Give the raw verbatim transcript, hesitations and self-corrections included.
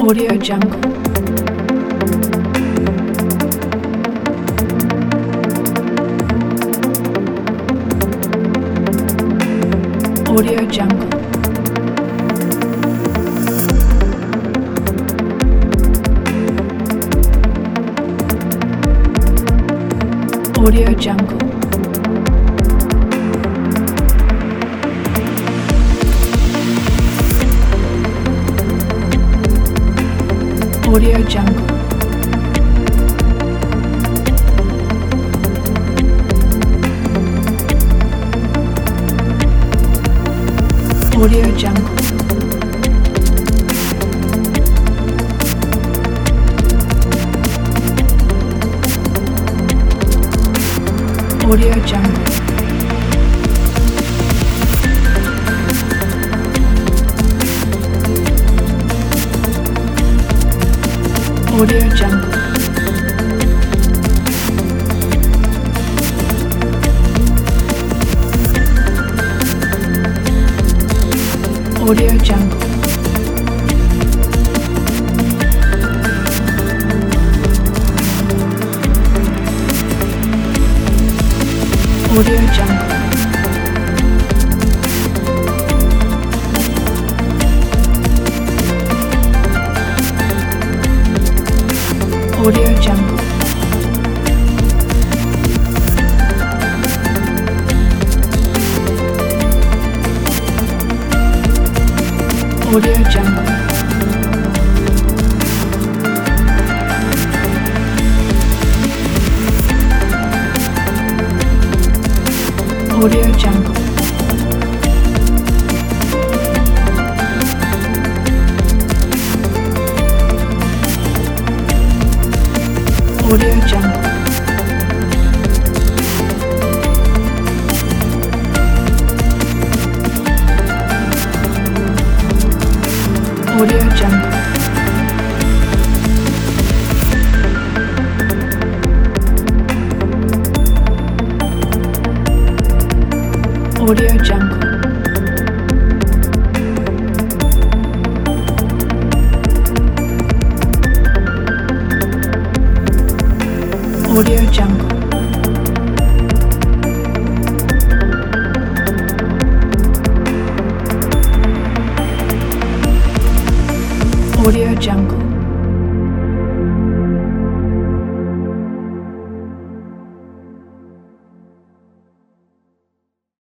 Audio Jungle. Audio Jungle. Audio Jungle. Audio Jungle. Audio Jungle. Audio Jungle. Audio Jungle. Audio Jungle. Audio Jungle. Audio Jungle. Audio Jungle. Audio Jungle. Audio Jungle. Audio Jungle. Audio Jungle. Audio Jungle.